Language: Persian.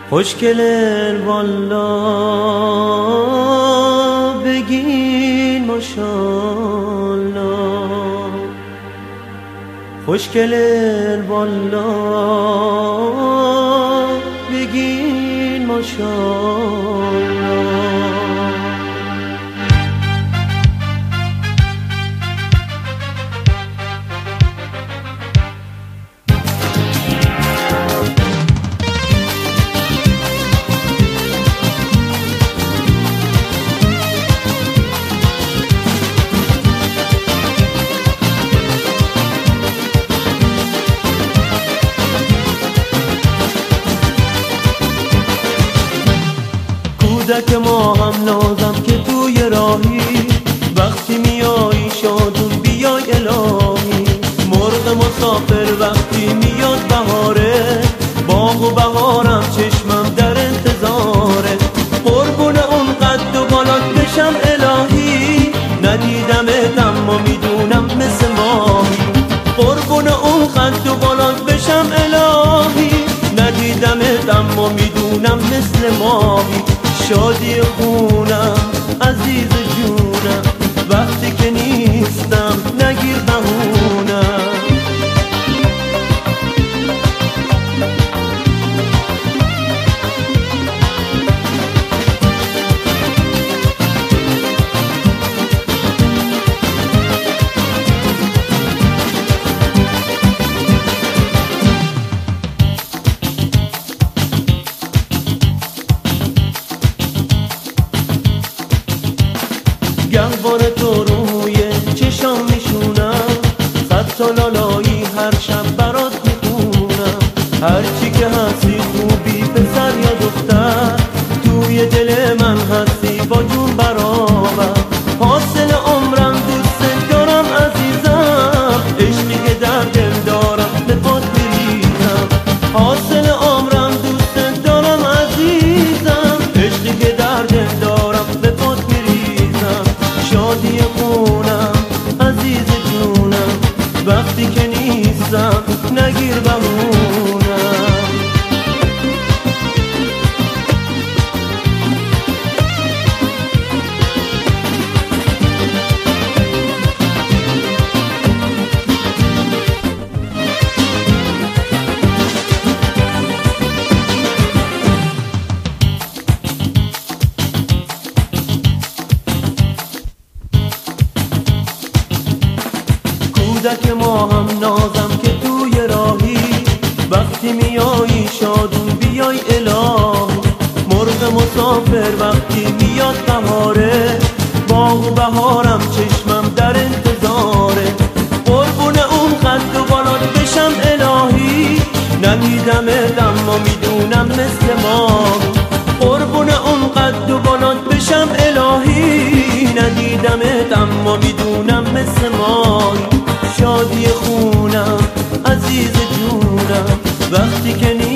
خوشگلن والا بگین ماشالله، خوشگلن والا بگین ماشالله. کودک ما هم نازم که توی راهی، وقتی میای شادون بیای الهی. مرغ مسافر وقتی میاد بهاره، باغ و بهارم چشمم در انتظاره. قربون اون قد و بالات بشم الهی، ندیدمت اما میدونم مثل ماهی. قربون اون قد و بالات بشم الهی، ندیدمت اما میدونم مثل ماهی. شادی خونم عزیز جونم، وقتی که نیستم نگیر بهونم. گهواره تو روی چشام میشونم، خط و لالایی هر شب برات میخونم. هرچی که هستی خوبی پسر یا دختر، توی دل من هستی با جون برابر. حاصل عمرم دوست دارم عزیزم، عشقی که در دل دارم به پات میریزم. حاصل عمرم دوست دارم عزیزم، عشقی که در دل دارم به پات میریزم. شادی خونم عزیز جونم، وقتی که نیستم نگیر بهونم. کودک ما هم نازم که توی راهی، وقتی میایی شادون بیای الهی. مرغ مسافر وقتی میاد بهاره، باغ و بهارم چشمم در انتظاره. قربون اون قد و بالات بشم الهی، ندیدمت اما میدونم مثل ماهی. قربون اون قد و بالات بشم الهی، ندیدمت اما میدونم مثل ماهی. شادی خونم عزیز جونم، وقتی که